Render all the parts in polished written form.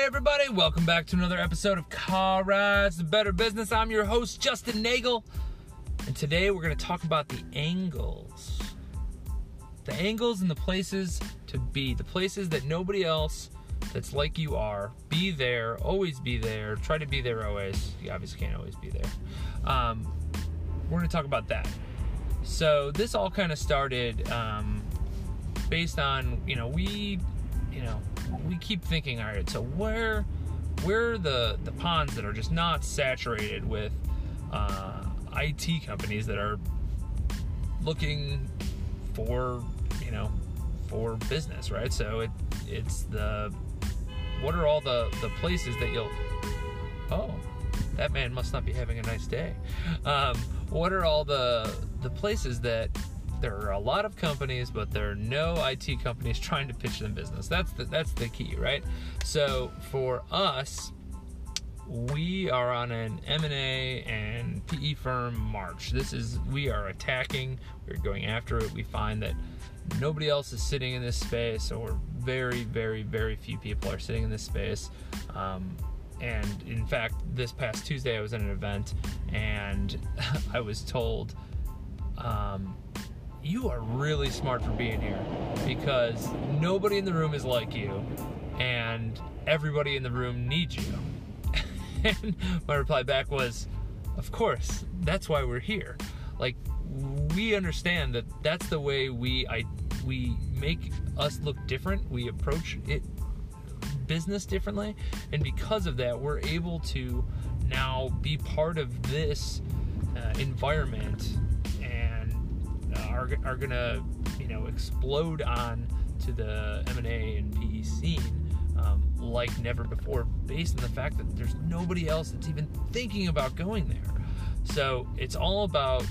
everybody, welcome back to another episode of Car Rides to Better Business. I'm your host, Justin Nagel, and today we're going to talk about the angles. The angles and the places to be, the places that nobody else that's like you are. Be there, always be there, try to be there always. You obviously can't always be there. We're going to talk about that. So this all kind of started based on, we keep thinking, all right, so where are the ponds that are just not saturated with IT companies that are looking for business, right? So it's what are all the places that that man must not be having a nice day. What are all the places that there are a lot of companies, but there are no IT companies trying to pitch them business? That's the key, right? So for us, we are on an M&A and PE firm march. We are attacking, we're going after it. We find that nobody else is sitting in this space, or very, very, very few people are sitting in this space. And in fact, this past Tuesday I was at an event and I was told, you are really smart for being here because nobody in the room is like you and everybody in the room needs you. And my reply back was, of course, that's why we're here. Like, we understand that that's the way we make us look different. We approach business differently, and because of that, we're able to now be part of this environment and are gonna explode on to the M&A and PE scene like never before, based on the fact that there's nobody else that's even thinking about going there. So it's all about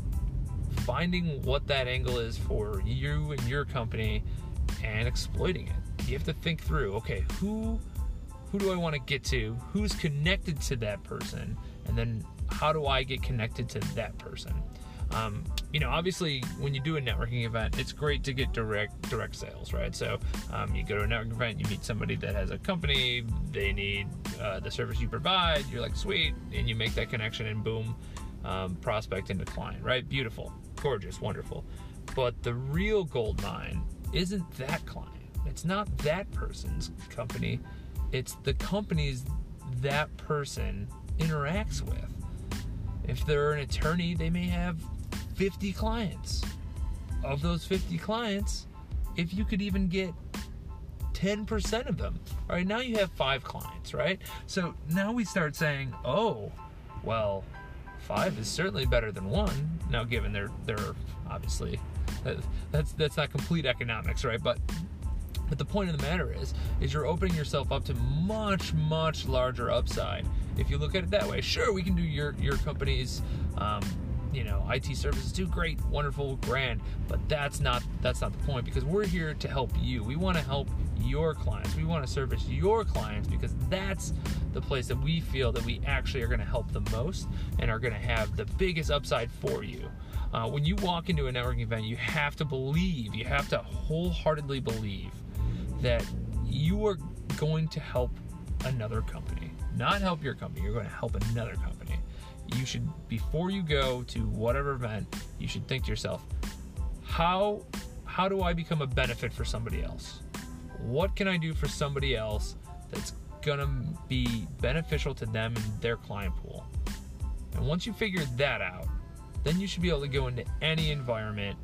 finding what that angle is for you and your company and exploiting it. You have to think through, okay, who do I want to get to? Who's connected to that person? And then how do I get connected to that person? Obviously, when you do a networking event, it's great to get direct sales, right? So you go to a networking event, you meet somebody that has a company, they need the service you provide, you're like, sweet, and you make that connection, and boom, prospect into client, right? Beautiful, gorgeous, wonderful. But the real gold mine isn't that client. It's not that person's company. It's the companies that person interacts with. If they're an attorney, they may have 50 clients. Of those 50 clients, if you could even get 10% of them, all right, now you have 5 clients, right? So now we start saying, oh, well, 5 is certainly better than 1. Now, given they're obviously, that's not complete economics, right? But the point of the matter is you're opening yourself up to much, much larger upside if you look at it that way. Sure, we can do your company's IT services too. Great, wonderful, grand, but that's not the point, because we're here to help you. We want to help your clients. We want to service your clients, because that's the place that we feel that we actually are going to help the most and are going to have the biggest upside for you. When you walk into a networking event, you have to wholeheartedly believe that you are going to help another company. Not help your company, you're going to help another company. You should, before you go to whatever event, you should think to yourself, how do I become a benefit for somebody else? What can I do for somebody else that's going to be beneficial to them and their client pool? And once you figure that out, then you should be able to go into any environment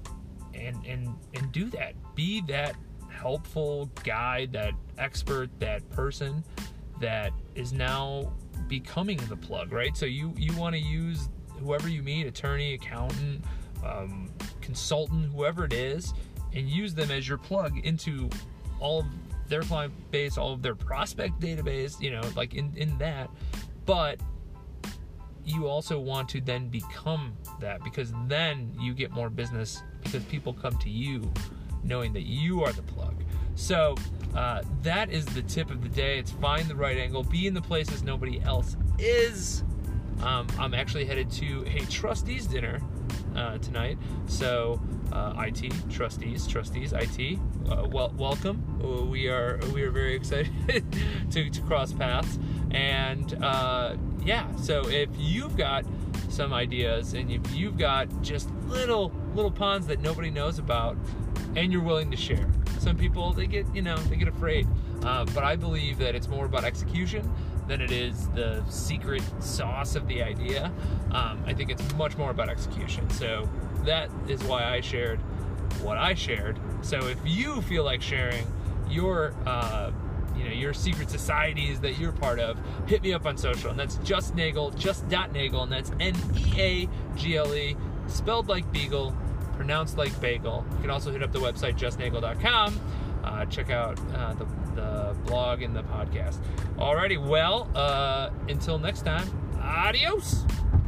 and do that. Be that helpful guide, that expert, that person that is now becoming the plug, right? So you want to use whoever you meet, attorney, accountant, consultant, whoever it is, and use them as your plug into all of their client base, all of their prospect database, like in that. But you also want to then become that, because then you get more business, because people come to you knowing that you are the plug. So that is the tip of the day. It's find the right angle, be in the places nobody else is. I'm actually headed to a trustees dinner tonight. So IT trustees, IT, welcome. We are very excited to cross paths. And yeah, so if you've got some ideas and if you've got just little ponds that nobody knows about and you're willing to share, some people they get afraid, but I believe that it's more about execution than it is the secret sauce of the idea. I think it's much more about execution. So that is why I shared what I shared. So if you feel like sharing your your secret societies that you're part of, hit me up on social, and that's justnagle, just.nagle, and that's Neagle, spelled like beagle, pronounced like bagel. You can also hit up the website justnagle.com. Check out the blog and the podcast. Alrighty, well, until next time, adios.